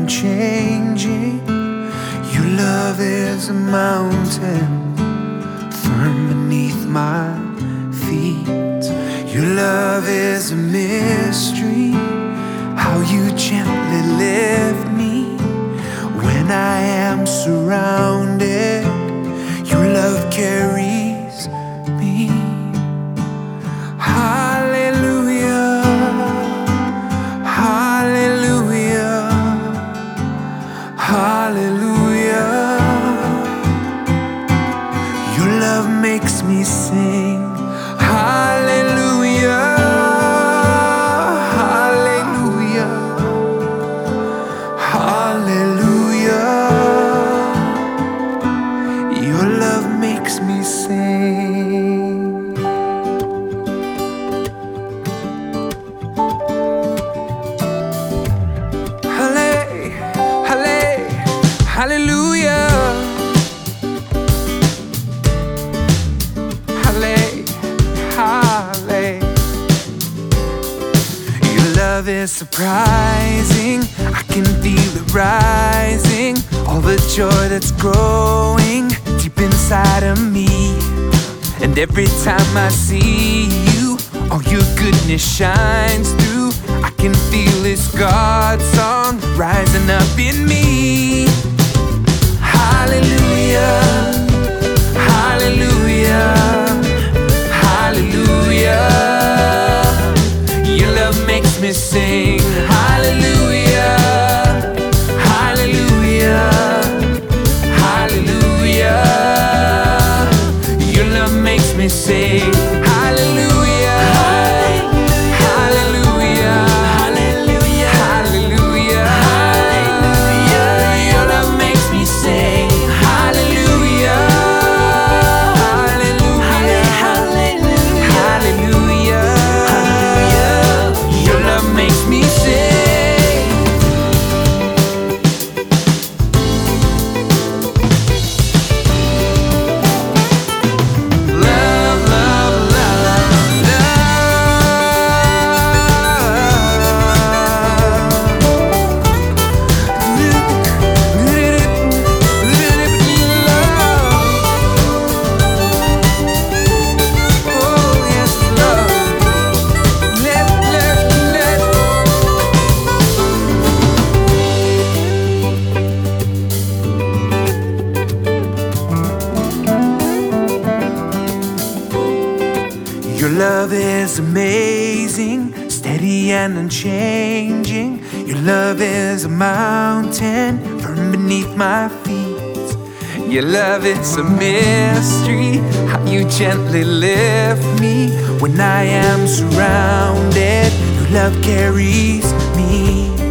unchanging. Your love is a mountain firm beneath my feet. Your love is a mystery, how you gently lift me when I am surrounded. Your love carries me. Hallelujah, hallelujah, hallelujah. Your love makes me sing. Hallelujah, hallelujah, hallelujah. Your love makes me sing. Halle, halle, hallelujah. Your love is surprising, I can feel it rising, all the joy that's growing deep inside of me. And every time I see you, all your goodness shines through. I can feel this God song rising up in me. Hallelujah, hallelujah, hallelujah. Your love makes me sing. Hallelujah, hallelujah, hallelujah. Your love makes me sing. Hallelujah, hallelujah, hallelujah, hallelujah. Your love makes me sing. Hallelujah, hallelujah, hallelujah. Your love makes me sing. Love, love, love, oh yes, love. Your love is amazing, steady and unchanging. Your love is a mountain firm beneath my feet. Your love is a mystery, how you gently lift me when I am surrounded. Your love carries me.